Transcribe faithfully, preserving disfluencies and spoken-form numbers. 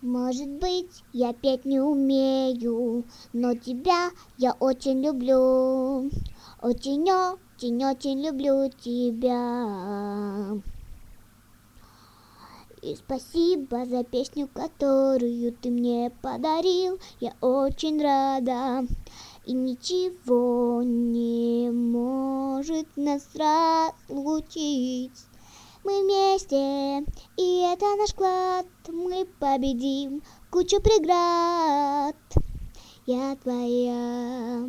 Может быть, я петь не умею, но тебя я очень люблю. Очень-очень-очень люблю тебя. И спасибо за песню, которую ты мне подарил. Я очень рада. И ничего не может нас разлучить. Мы вместе, и это наш клад. Мы победим кучу преград. Я твоя.